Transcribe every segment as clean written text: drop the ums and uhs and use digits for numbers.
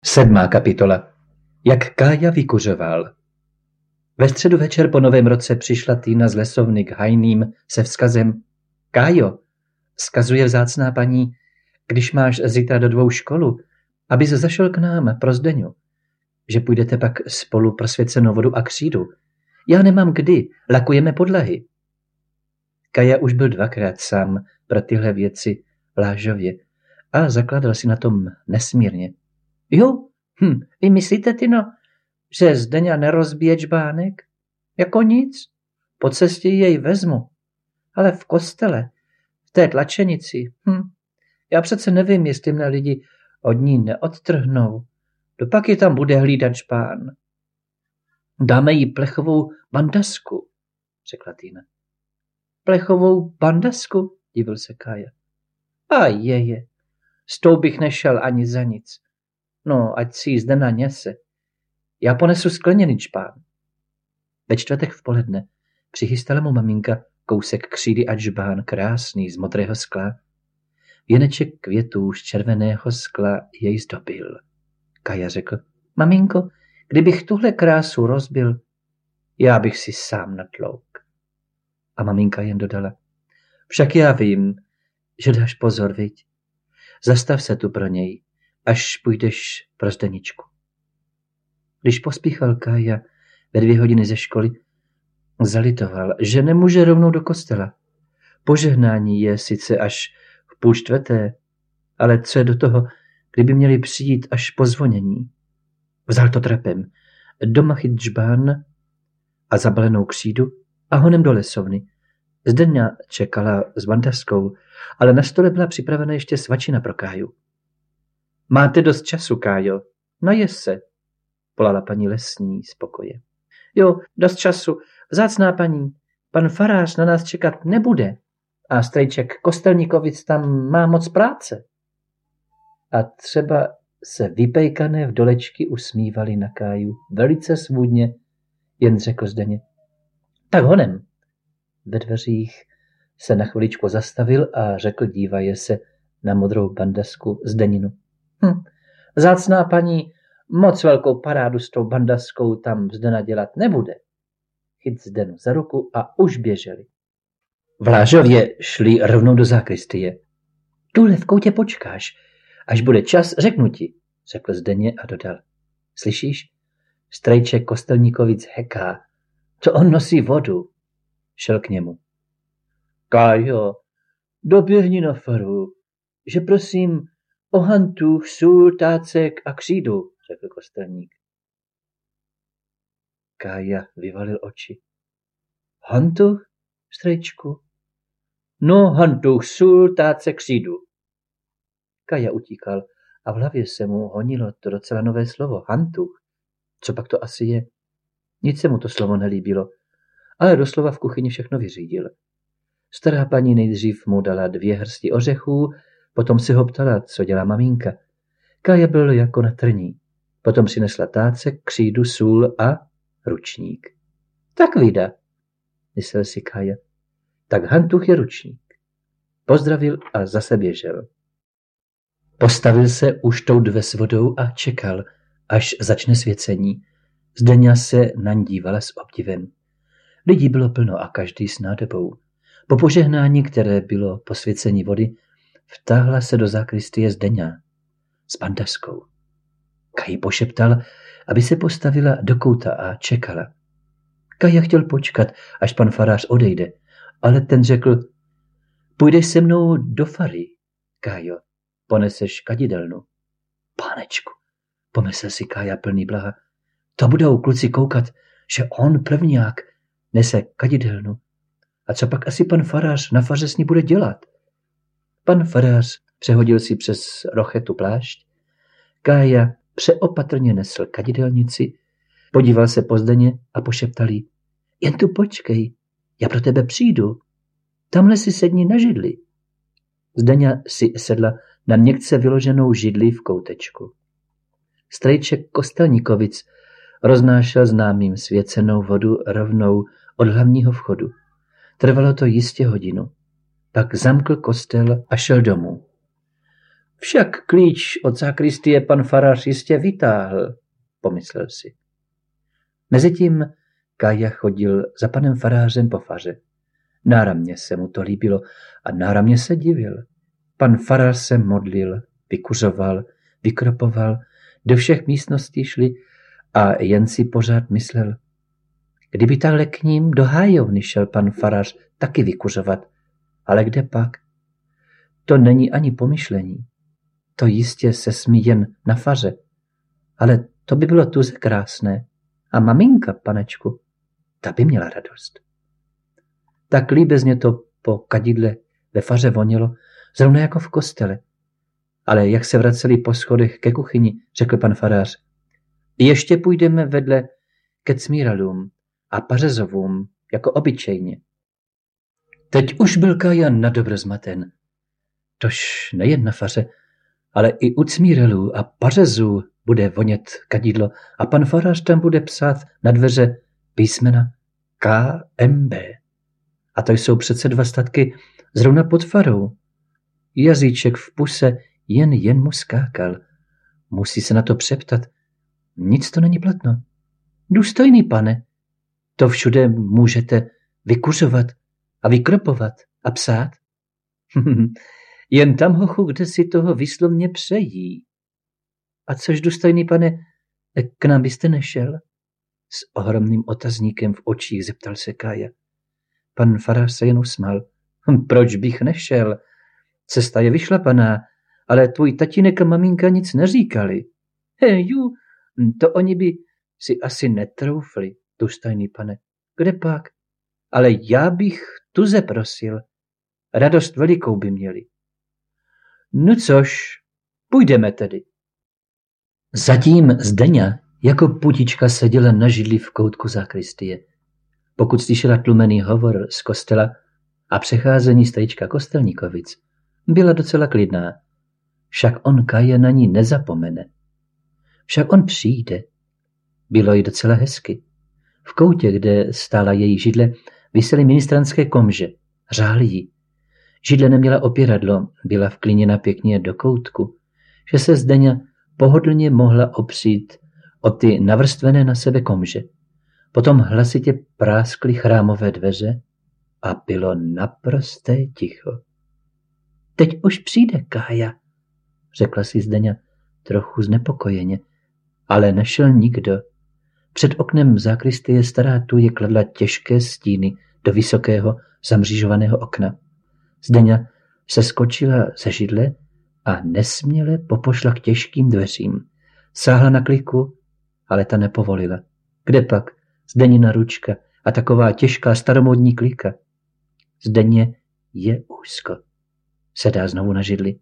7. kapitola. Jak Kája vykuřoval. Ve středu večer po novém roce přišla Týna z lesovny k Hajným se vzkazem: Kájo, vzkazuje vzácná paní, když máš zítra do 2 školu, abys zašel k nám pro Zdeňu, že půjdete pak spolu pro svěcenou vodu a křídu. Já nemám kdy, lakujeme podlahy. Kája už byl 2krát sám pro tyhle věci v Lážově a zakládal si na tom nesmírně. Jo, vy myslíte, Tino, že Zdeňa nerozbije džbánek? Jako nic, po cestě jej vezmu, ale v kostele, v té tlačenici, já přece nevím, jestli mne lidi od ní neodtrhnou, dopak ji tam bude hlídat džbán. Dáme jí plechovou bandasku, řekla Týna. Plechovou bandasku, divil se Kája. A je, s tou bych nešel ani za nic. No, ať si ji Zdena nese. Já ponesu skleněný džbán. Ve čtvrtek v poledne přichystala mu maminka kousek křídy a džbán krásný z modrého skla. Věneček květů z červeného skla jej zdobil. Kája řekl: Maminko, kdybych tuhle krásu rozbil, já bych si sám natlouk. A maminka jen dodala: Však já vím, že dáš pozor, viď? Zastav se tu pro něj, až půjdeš pro Zdeničku. Když pospíchal Kája ve 2 hodiny ze školy, zalitoval, že nemůže rovnou do kostela. Požehnání je sice až v 3:30, ale co je do toho, kdyby měli přijít až po zvonění. Vzal to trapem, doma chyt džbán a zabalenou křídu a honem do lesovny. Zdeňa čekala s bandaskou, ale na stole byla připravena ještě svačina pro Káju. Máte dost času, Kájo? Najez se, volala paní lesní z pokoje. Jo, dost času. Vzácná paní, pan farář na nás čekat nebude a strejček Kostelníkovic tam má moc práce. A třeba se vypejkané vdolečky usmívali na Káju velice svůdně, jen řekl Zdeně: Tak honem. Ve dveřích se na chviličku zastavil a řekl, dívaje se na modrou bandasku Zdeninu: Vzácná paní moc velkou parádu s tou bandaskou tam Zdena dělat nebude. Chyt Zdenu za ruku a už běželi. V Lážově šli rovnou do zákristie. Tuhle v koutě počkáš, až bude čas, řeknu ti, řekl Zdeně a dodal: Slyšíš? Strejček Kostelníkovic heká, to on nosí vodu. Šel k němu. Kájo, doběhni na faru, že prosím o hantuch, sůl, tácek a křídu, řekl kostelník. Kája vyvalil oči. Hantuch, strejčku? No, hantuch, sůl, tácek, křídu. Kája utíkal a v hlavě se mu honilo to docela nové slovo, hantuch. Co pak to asi je? Nic se mu to slovo nelíbilo, ale doslova v kuchyni všechno vyřídil. Stará paní nejdřív mu dala 2 hrsti ořechů, potom si ho ptala, co dělá maminka. Kája byl jako na trní. Potom přinesla tácek, křídu, sůl a ručník. Tak vida, myslel si Kája. Tak hantuch je ručník. Pozdravil a zase běžel. Postavil se u štoudve s vodou a čekal, až začne svěcení. Zdeňa se na ní dívala s obdivem. Lidí bylo plno a každý s nádobou. Po požehnání, které bylo posvěcení vody, vtáhla se do zákristie Zdeňa s bandaskou. Káji pošeptal, aby se postavila do kouta a čekala. Kája chtěl počkat, až pan farář odejde, ale ten řekl: Půjdeš se mnou do fary, Kájo, poneseš kadidelnu. Pánečku, pomyslel si Kája plný blaha, to budou kluci koukat, že on prvňák nese kadidelnu. A co pak asi pan farář na faře s ní bude dělat? Pan farář přehodil si přes rochetu plášť. Kája přeopatrně nesl kadidelnici, podíval se po Zdeně a pošeptal jí: Jen tu počkej, já pro tebe přijdu. Tamhle si sedni na židli. Zdeňa si sedla na měkce vyloženou židli v koutečku. Strejček Kostelníkovic roznášel známým svěcenou vodu rovnou od hlavního vchodu. Trvalo to jistě hodinu. Pak zamkl kostel a šel domů. Však klíč od sakristie pan farář jistě vytáhl, pomyslel si. Mezitím Kája chodil za panem farářem po faře. Náramně se mu to líbilo a náramně se divil. Pan farář se modlil, vykuřoval, vykropoval, do všech místností šli a jen si pořád myslel. Kdyby takhle k ním do hájovny šel pan farář taky vykuřovat, ale kde pak? To není ani pomyšlení. To jistě se smí jen na faře, ale to by bylo tuze krásné. A maminka, panečku, ta by měla radost. Tak líbezně to po kadidle ve faře vonilo, zrovna jako v kostele. Ale jak se vraceli po schodech ke kuchyni, řekl pan farář. Ještě půjdeme vedle ke cmíralům a pařezovům, jako obyčejně. Teď už byl Kája nadobro zmaten. Tož nejen na faře, ale i u cmíralů a pařezů bude vonět kadidlo a pan farář tam bude psát na dveře písmena KMB. A to jsou přece 2 statky zrovna pod farou. Jazyček v puse jen mu skákal. Musí se na to přeptat. Nic to není platno. Důstojný pane, to všude můžete vykuřovat a vykropovat a psát. Jen tam, hochu, kde si toho výslovně přejí. A což, důstojný pane, k nám byste nešel? S ohromným otazníkem v očích zeptal se Kája. Pan farář se jen usmál. Proč bych nešel? Cesta je vyšlapaná, ale tvůj tatínek a maminka nic neříkali. Ju, to oni by si asi netroufli, důstojný pane. Kde pak? Ale já bych tuze prosil. Radost velikou by měli. No což, půjdeme tedy. Zatím Zdeňa jako putička seděla na židli v koutku sakristie. Pokud slyšela tlumený hovor z kostela a přecházení strýčka Kostelníkovic, byla docela klidná. Však on Kája na ní nezapomene. Však on přijde. Bylo jí docela hezky. V koutě, kde stála její židle, visely ministrantské komže. Řály jí. Židle neměla opěradlo, byla vkliněna pěkně do koutku, že se Zdeňa pohodlně mohla opřít o ty navrstvené na sebe komže. Potom hlasitě práskly chrámové dveře a bylo naprosté ticho. Teď už přijde Kája, řekla si Zdeňa trochu znepokojeně, ale nešel nikdo. Před oknem sakristie stará tuje kladla těžké stíny do vysokého zamřížovaného okna. Zdeňa se skočila ze židle a nesměle popošla k těžkým dveřím. Sáhla na kliku, ale ta nepovolila. Kde pak? Zdenina ručka a taková těžká staromódní klika. Zdeně je úzko. Sedá znovu na židli.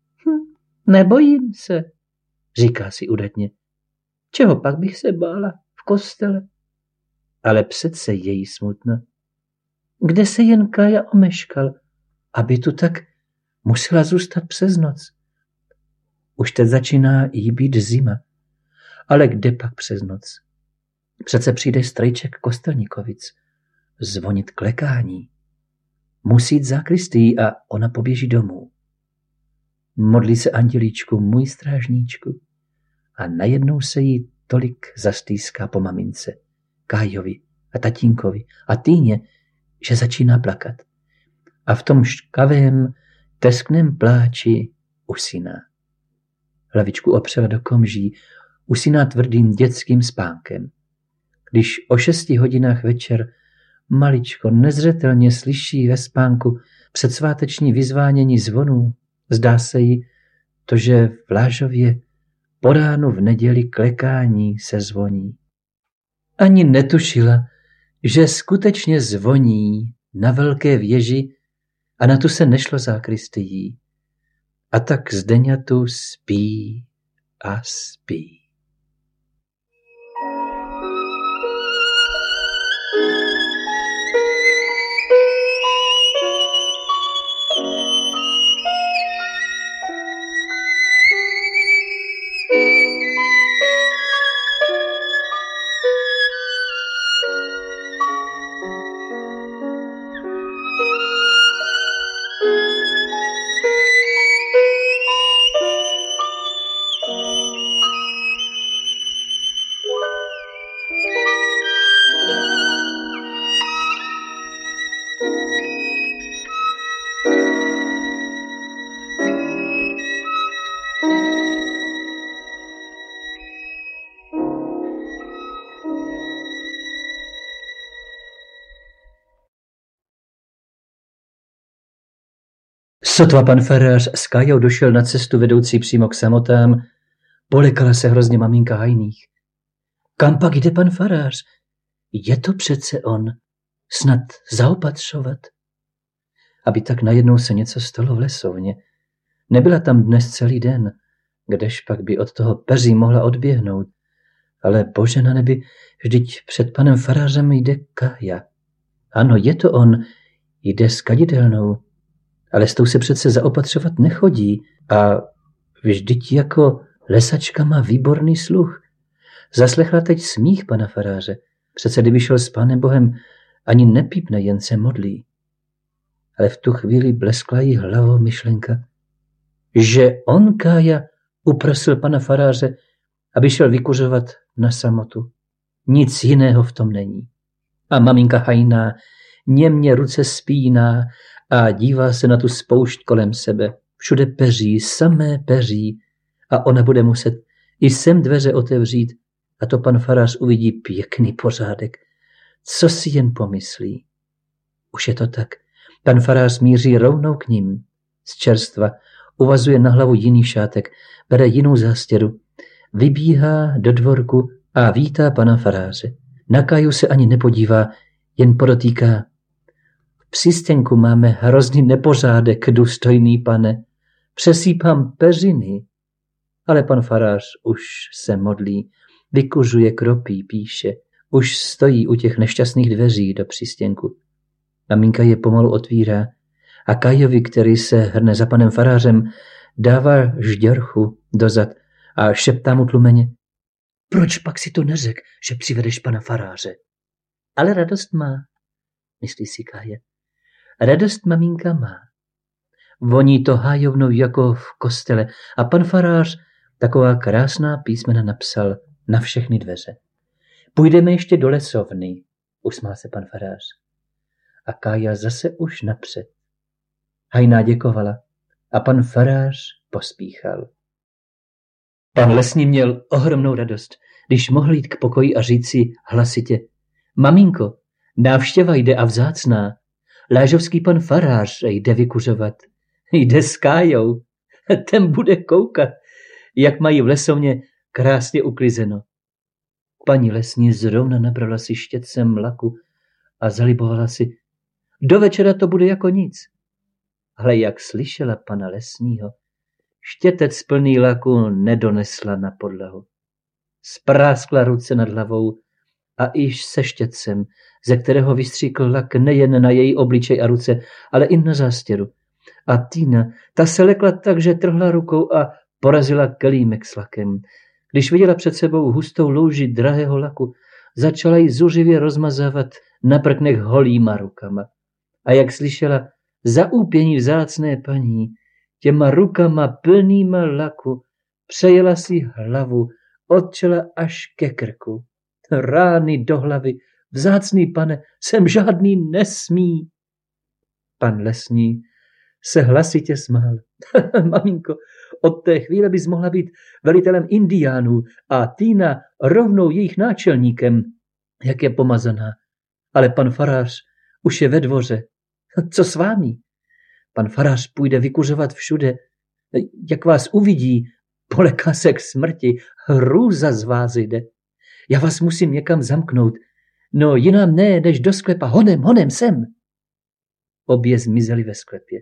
Nebojím se, říká si udatně. Čeho pak bych se bála v kostele? Ale přece je jí smutno. Kde se jen Kája omeškal, aby tu tak musela zůstat přes noc? Už teď začíná jí být zima. Ale kde pak přes noc? Přece přijde strejček Kostelníkovic zvonit klekání. Musí jít sakristii a ona poběží domů. Modlí se andělíčku, můj strážníčku. A najednou se jí tolik zastýská po mamince, Kájovi a tatínkovi a Týně, že začíná plakat. A v tom škavém, teskném pláči usíná. Hlavičku opřela do komží, usíná tvrdým dětským spánkem. Když o 6 hodinách večer maličko nezřetelně slyší ve spánku předsváteční vyzvánění zvonů, zdá se jí to, že v Lážově po ránu v neděli klekání se zvoní. Ani netušila, že skutečně zvoní na velké věži a na tu se nešlo sakristií. A tak Zdeňa tu spí a spí. Sotva pan farář s Kájou došel na cestu vedoucí přímo k samotám, polekala se hrozně maminka Hajných. Kam pak jde pan farář? Je to přece on. Snad zaopatřovat. Aby tak najednou se něco stalo v lesovně. Nebyla tam dnes celý den, kdež pak by od toho peří mohla odběhnout. Ale bože na nebi, vždyť před panem farářem jde Kája. Ano, je to on, jde s kadidelnou. Ale s tou se přece zaopatřovat nechodí a vždyť jako lesačka má výborný sluch. Zaslechla teď smích pana faráře. Přece kdyby šel s Pánem Bohem, ani nepípne, jen se modlí. Ale v tu chvíli bleskla jí hlavou myšlenka, že on, Kája, uprosil pana faráře, aby šel vykuřovat na samotu. Nic jiného v tom není. A maminka Hajná němě ruce spíná a dívá se na tu spoušť kolem sebe. Všude peří, samé peří a ona bude muset i sem dveře otevřít a to pan farář uvidí pěkný pořádek. Co si jen pomyslí? Už je to tak. Pan farář míří rovnou k ním. Z čerstva uvazuje na hlavu jiný šátek, bere jinou zástěru, vybíhá do dvorku a vítá pana faráře. Na Káju se ani nepodívá, jen podotýká. V přístěnku máme hrozný nepořádek, důstojný pane. Přesýpám peřiny. Ale pan farář už se modlí, vykuřuje, kropí, píše. Už stojí u těch nešťastných dveří do přístěnku. Maminka je pomalu otvírá a Kájovi, který se hrne za panem farářem, dává žděrchu dozad a šeptá mu tlumeně. Proč pak si to neřek, že přivedeš pana faráře? Ale radost má, myslí si Kája. Radost maminka má. Voní to hájovnou jako v kostele a pan farář taková krásná písmena napsal na všechny dveře. Půjdeme ještě do lesovny, usmál se pan farář. A Kája zase už napřed. Hajná děkovala a pan farář pospíchal. Pan lesní měl ohromnou radost, když mohl jít k pokoji a říci hlasitě. Maminko, návštěva jde a vzácná. Lážovský pan farář jde vykuřovat. Jde s Kájou. Ten bude koukat, jak mají v lesovně krásně uklizeno. Paní lesní zrovna nabrala si štětcem laku a zalibovala si. Do večera to bude jako nic. Ale jak slyšela pana lesního, štětec plný laku nedonesla na podlahu. Spráskla ruce nad hlavou a již se štětcem, ze kterého vystříkl lak nejen na její obličej a ruce, ale i na zástěru. A Týna, ta se lekla tak, že trhla rukou a porazila kelímek s lakem. Když viděla před sebou hustou louži drahého laku, začala ji zuřivě rozmazávat na prknech holýma rukama. A jak slyšela zaúpění vzácné paní, těma rukama plnýma laku přejela si hlavu od čela až ke krku. Rány do hlavy, vzácný pane, sem žádný nesmí. Pan lesní se hlasitě smál. Maminko, od té chvíle bys mohla být velitelem indiánů a Týna rovnou jejich náčelníkem, jak je pomazaná. Ale pan farář už je ve dvoře. Co s vámi? Pan farář půjde vykuřovat všude. Jak vás uvidí, poleká se k smrti. Hrůza z vás jde. Já vás musím někam zamknout. No jinam ne, než do sklepa. Honem sem. Obě zmizely ve sklepě.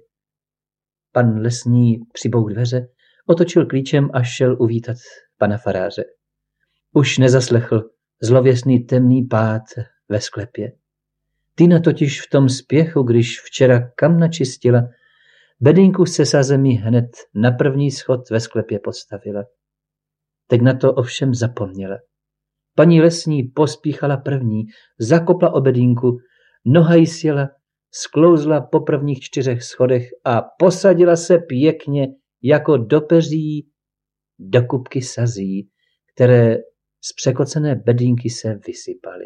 Pan lesní přibouk dveře, otočil klíčem a šel uvítat pana faráře. Už nezaslechl zlověsný temný pád ve sklepě. Týna totiž v tom spěchu, když včera kam načistila, bedínku se sázemi hned na první schod ve sklepě postavila. Teď na to ovšem zapomněla. Paní lesní pospíchala první, zakopla o bedínku, noha jí sjela, sklouzla po prvních 4 schodech a posadila se pěkně jako do peří do kupky sazí, které z překocené bedínky se vysypaly.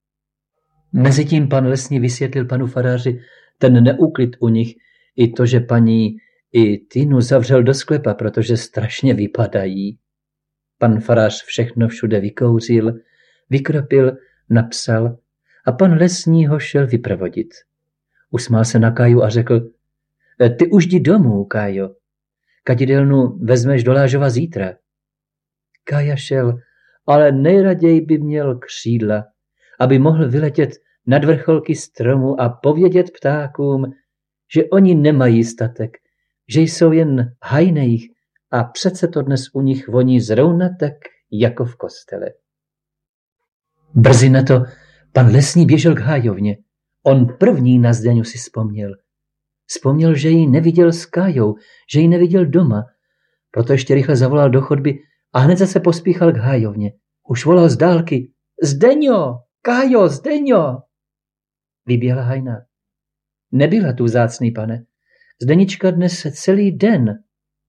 Mezitím pan lesní vysvětlil panu faráři ten neúklid u nich i to, že paní i Týnu zavřel do sklepa, protože strašně vypadají. Pan farář všechno všude vykouřil, vykropil, napsal a pan lesní ho šel vyprovodit. Usmál se na Káju a řekl, Ty už jdi domů, Kájo. Kadidelnu vezmeš do Lážova zítra. Kája šel, ale nejraději by měl křídla, aby mohl vyletět nad vrcholky stromu a povědět ptákům, že oni nemají statek, že jsou jen hajnejch a přece to dnes u nich voní zrovna tak, jako v kostele. Brzy na to pan lesní běžel k hájovně. On první na Zdeňu si vzpomněl. Vzpomněl, že ji neviděl s Kájou, že ji neviděl doma, proto ještě rychle zavolal do chodby a hned zase pospíchal k hájovně. Už volal z dálky. Zdeňo! Kájo, Zdeňo! Vyběhla hajna. Nebyla tu, vzácný pane. Zdenička dnes celý den.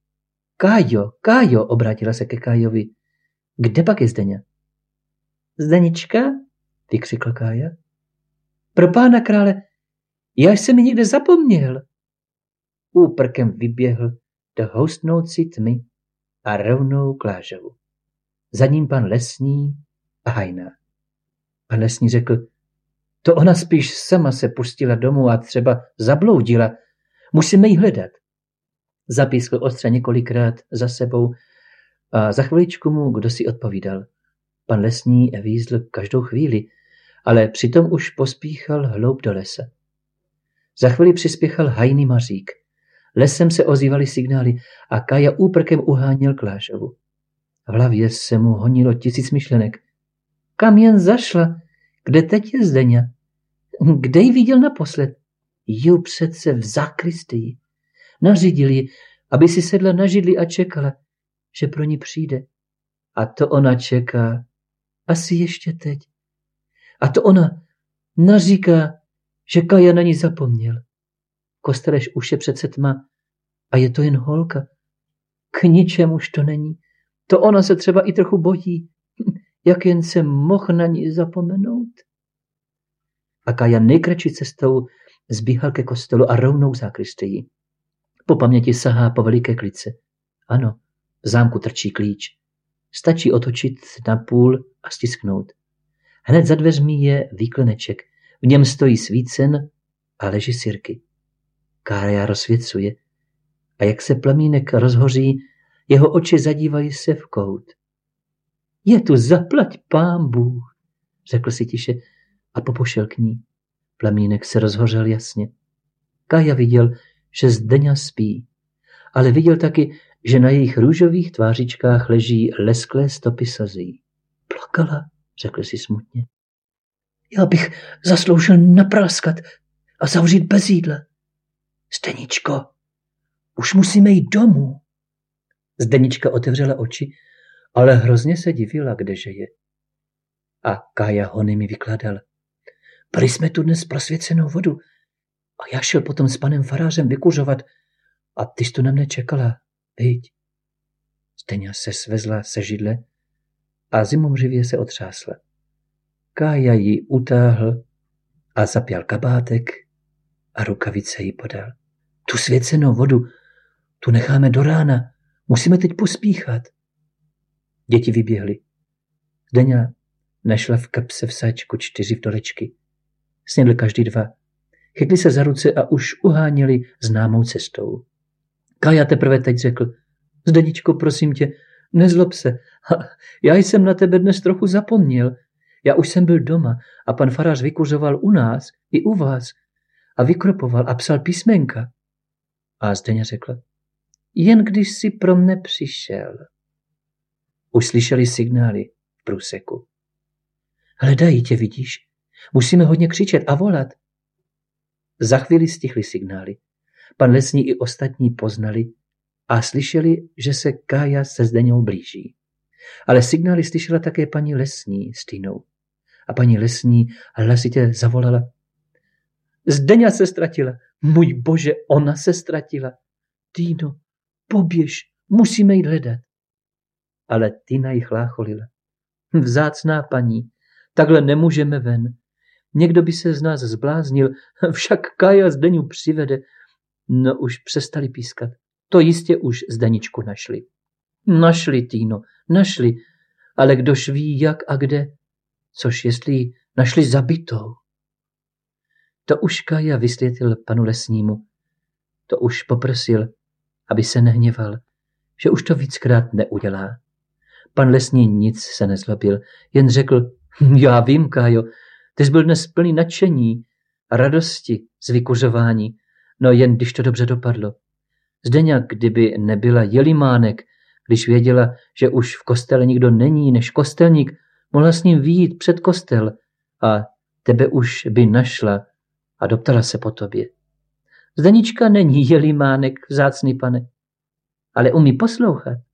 Kájo, obrátila se ke Kájovi. Kde pak je Zdeňa? Zdenička? Vykřikla Kája. Pro pána krále, já jsem mi někde zapomněl. Úprkem vyběhl do houstnoucí tmy a rovnou k Lážovu. Za ním pan lesní a hajna. Pan lesní řekl, to ona spíš sama se pustila domů a třeba zabloudila. Musíme ji hledat. Zapískl ostře několikrát za sebou a za chviličku mu kdo si odpovídal. Pan lesní vízl každou chvíli, ale přitom už pospíchal hloub do lesa. Za chvíli přispěchal hajný mařík. Lesem se ozývaly signály a Kája úprkem uháněl k Lážovu. V hlavě se mu honilo 1000 myšlenek. Kam jen zašla? Kde teď je Zdeňa? Kde ji viděl naposled? Jo, přece v zákristii. Nařídil ji, aby si sedla na židli a čekala, že pro ní přijde. A to ona čeká. Asi ještě teď. A to ona naříká, že Kája na ní zapomněl. Kosteleš už je přece tma a je to jen holka. K ničemuž to není. To ona se třeba i trochu bojí. Jak jen se mohl na ní zapomenout. A Kája nejkratší cestou zbíhal ke kostelu a rovnou k zákristii. Po paměti sahá po veliké klice. Ano, v zámku trčí klíč. Stačí otočit na půl a stisknout. Hned za dveřmi je výkleneček. V něm stojí svícen a leží sirky. Kája rozsvěcuje a jak se plamínek rozhoří, jeho oči zadívají se v kout. Je tu zaplať pán Bůh, řekl si tiše a popošel k ní. Plamínek se rozhořel jasně. Kája viděl, že Zdeňa spí, ale viděl taky, že na jejich růžových tvářičkách leží lesklé stopy slzí. Plakala, řekl si smutně. Já bych zasloužil napráskat a zavřít bez jídla. Zdeničko, už musíme jít domů. Zdenička otevřela oči, ale hrozně se divila, kdeže je. A Kája hony mi vykládal. Byli jsme tu dnes prosvěcenou vodu a já šel potom s panem farářem vykuřovat a ty jsi tu na mne čekala, viď? Zdeňa se svezla se židle a zimomřivě se otřásla. Kája ji utáhl a zapěl kabátek a rukavice jí podal. Tu svěcenou vodu, tu necháme do rána, musíme teď pospíchat. Děti vyběhly. Zdeňa našla v kapse v sáčku 4 vdolečky. Snědli každý 2. Chytli se za ruce a už uháněli známou cestou. Kája teprve teď řekl, Zdeničko, prosím tě, nezlob se. Já jsem na tebe dnes trochu zapomněl. Já už jsem byl doma a pan farář vykuřoval u nás i u vás a vykropoval a psal písmenka. A Zdeňa řekla, jen když jsi pro mne přišel. Už slyšeli signály v průseku. Hledají tě, vidíš? Musíme hodně křičet a volat. Za chvíli stichly signály. Pan lesní i ostatní poznali a slyšeli, že se Kája se Zdeňou blíží. Ale signály slyšela také paní lesní s Týnou. A paní lesní hlasitě zavolala. Zdeňa se ztratila. Můj bože, ona se ztratila. Týno, poběž, musíme jít hledat. Ale Týna ji chlácholila. Vzácná paní, takhle nemůžeme ven. Někdo by se z nás zbláznil, však Kája Zdeňu přivede. No už přestali pískat. To jistě už Zdeničku našli. Našli, Týno, našli. Ale kdož ví, jak a kde. Což jestli ji našli zabitou. To už Kája vysvětlil panu lesnímu. to už poprosil, aby se nehněval, že už to víckrát neudělá. Pan lesní nic se nezlobil, jen řekl, já vím, Kájo, ty jsi byl dnes plný nadšení a radosti z vykuřování, no jen když to dobře dopadlo. Zdeňa, kdyby nebyla Jelimánek, když věděla, že už v kostele nikdo není než kostelník, mohla s ním vyjít před kostel a tebe už by našla a doptala se po tobě. Zdenička není Jelimánek, vzácný pane, ale umí poslouchat.